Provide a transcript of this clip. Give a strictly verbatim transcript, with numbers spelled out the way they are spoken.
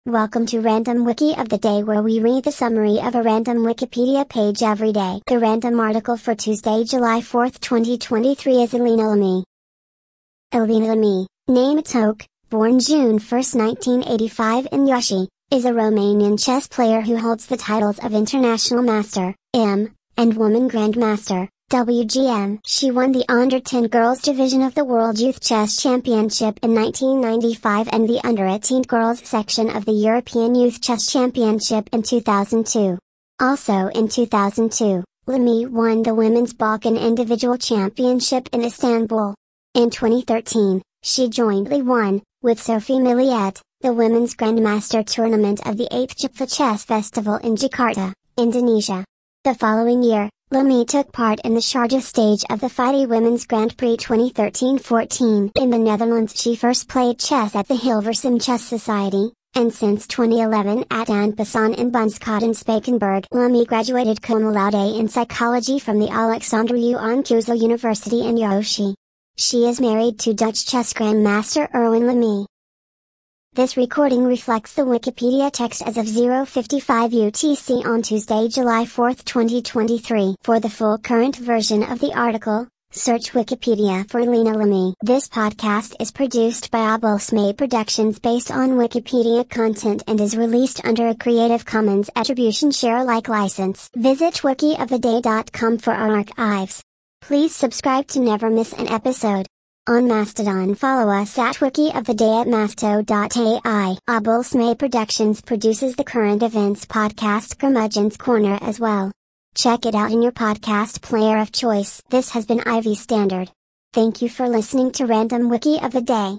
Welcome to Random Wiki of the Day, where we read the summary of a random Wikipedia page every day. The random article for Tuesday, July fourth, twenty twenty-three is Elina Lamy. Elina Lamy, née Toc, born June first nineteen eighty-five in Iași, is a Romanian chess player who holds the titles of International Master, M, and Woman Grandmaster, W G M. She won the under ten girls division of the World Youth Chess Championship in nineteen ninety-five and the under eighteen girls section of the European Youth Chess Championship in two thousand two. Also in two thousand two, Lamy won the Women's Balkan Individual Championship in Istanbul. In twenty thirteen, she jointly won, with Sophie Milliet, the Women's Grandmaster Tournament of the eighth Java Chess Festival in Jakarta, Indonesia. The following year, Lamy took part in the Sharjah stage of the FIDE Women's Grand Prix twenty thirteen fourteen. In the Netherlands, she first played chess at the Hilversum Chess Society, and since twenty eleven at Aanpassaan in Bunschoten Spakenburg. Lamy graduated cum laude in psychology from the Alexandru Ioan Cuza University in Iași. She is married to Dutch chess grandmaster Erwin Lamy. This recording reflects the Wikipedia text as of zero fifty-five U T C on Tuesday, July fourth, twenty twenty-three. For the full current version of the article, search Wikipedia for Elina Lamy. This podcast is produced by Abulsme Productions based on Wikipedia content and is released under a Creative Commons Attribution Share Alike license. Visit wiki of the day dot com for our archives. Please subscribe to never miss an episode. On Mastodon, follow us at Wiki of the Day at masto dot A I. Abulsme Productions produces the current events podcast Curmudgeon's Corner as well. Check it out in your podcast player of choice. This has been Ivy Standard. Thank you for listening to Random Wiki of the Day.